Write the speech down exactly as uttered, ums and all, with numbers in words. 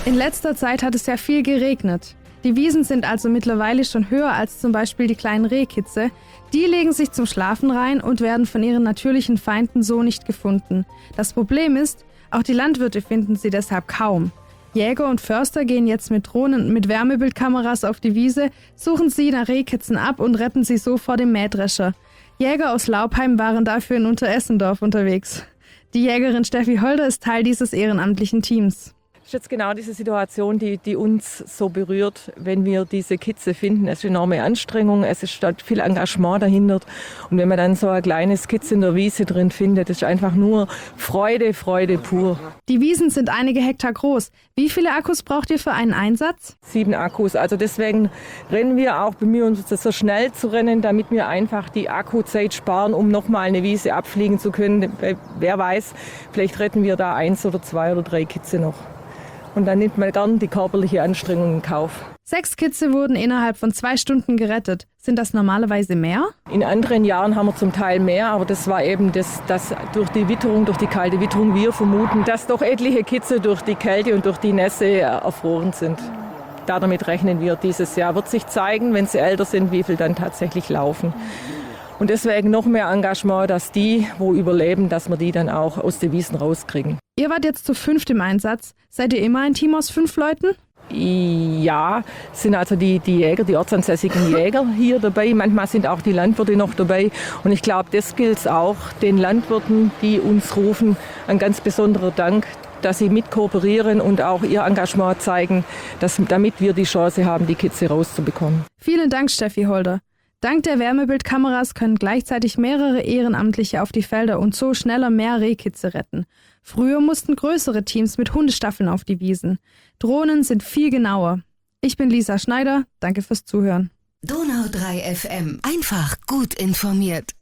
In letzter Zeit hat es ja viel geregnet. Die Wiesen sind also mittlerweile schon höher als zum Beispiel die kleinen Rehkitze. Die legen sich zum Schlafen rein und werden von ihren natürlichen Feinden so nicht gefunden. Das Problem ist, auch die Landwirte finden sie deshalb kaum. Jäger und Förster gehen jetzt mit Drohnen und mit Wärmebildkameras auf die Wiese, suchen sie nach Rehkitzen ab und retten sie so vor dem Mähdrescher. Jäger aus Laubheim waren dafür in Unteressendorf unterwegs. Die Jägerin Steffi Holder ist Teil dieses ehrenamtlichen Teams. Das ist jetzt genau diese Situation, die, die uns so berührt, wenn wir diese Kitze finden. Es ist enorme Anstrengung, es ist viel Engagement dahinter. Und wenn man dann so ein kleines Kitz in der Wiese drin findet, ist einfach nur Freude, Freude pur. Die Wiesen sind einige Hektar groß. Wie viele Akkus braucht ihr für einen Einsatz? Sieben Akkus. Also deswegen rennen wir auch, bemühen uns so schnell zu rennen, damit wir einfach die Akkuzeit sparen, um nochmal eine Wiese abfliegen zu können. Wer weiß, vielleicht retten wir da eins oder zwei oder drei Kitze noch. Und dann nimmt man gern die körperliche Anstrengung in Kauf. Sechs Kitze wurden innerhalb von zwei Stunden gerettet. Sind das normalerweise mehr? In anderen Jahren haben wir zum Teil mehr, aber das war eben das, das durch die Witterung, durch die kalte Witterung, wir vermuten, dass doch etliche Kitze durch die Kälte und durch die Nässe erfroren sind. Damit rechnen wir dieses Jahr. Wird sich zeigen, wenn sie älter sind, wie viel dann tatsächlich laufen. Und deswegen noch mehr Engagement, dass die, wo überleben, dass wir die dann auch aus den Wiesen rauskriegen. Ihr wart jetzt zu fünft im Einsatz. Seid ihr immer ein Team aus fünf Leuten? Ja, sind also die, die Jäger, die ortsansässigen Jäger hier dabei. Manchmal sind auch die Landwirte noch dabei. Und ich glaube, das gilt auch den Landwirten, die uns rufen. Ein ganz besonderer Dank, dass sie mit kooperieren und auch ihr Engagement zeigen, dass, damit wir die Chance haben, die Kitze rauszubekommen. Vielen Dank, Steffi Holder. Dank der Wärmebildkameras können gleichzeitig mehrere Ehrenamtliche auf die Felder und so schneller mehr Rehkitze retten. Früher mussten größere Teams mit Hundestaffeln auf die Wiesen. Drohnen sind viel genauer. Ich bin Lisa Schneider, danke fürs Zuhören. Donau drei F M, einfach gut informiert.